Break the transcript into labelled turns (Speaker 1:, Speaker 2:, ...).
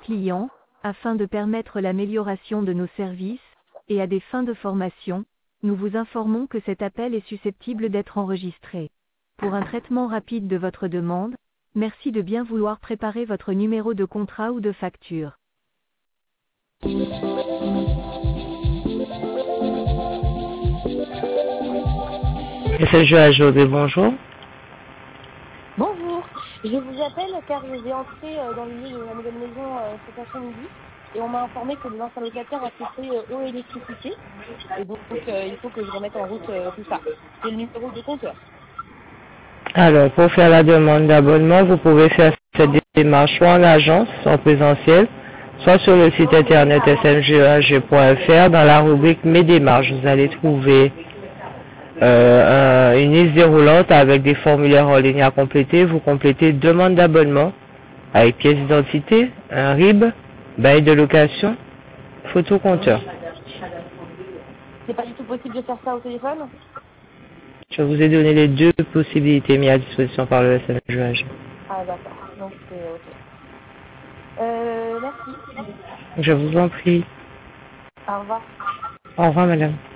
Speaker 1: clients, afin de permettre l'amélioration de nos services, et à des fins de formation, nous vous informons que cet appel est susceptible d'être enregistré. Pour un traitement rapide de votre demande, merci de bien vouloir préparer votre numéro de contrat ou de facture.
Speaker 2: SNJ Ajodé, bonjour.
Speaker 3: Bonjour, je vous appelle car j'ai entré dans le lieu de la nouvelle maison cet après-midi et on m'a informé que l'ancien locataire a coupé eau et électricité et donc il faut que je remette en route tout ça. C'est le numéro de compteur.
Speaker 2: Alors, pour faire la demande d'abonnement, vous pouvez faire cette démarche soit en agence, en présentiel, soit sur le site internet smgag.fr. Dans la rubrique Mes démarches, vous allez trouver une liste déroulante avec des formulaires en ligne à compléter. Vous complétez demande d'abonnement avec pièce d'identité, un RIB, bail de location, photo compteur.
Speaker 3: C'est pas du tout possible de faire ça au téléphone?
Speaker 2: Je vous ai donné les deux possibilités mises à disposition par le SNJ.
Speaker 3: Ah d'accord, donc c'est ok. Merci.
Speaker 2: Je vous en prie.
Speaker 3: Au revoir.
Speaker 2: Au revoir, madame.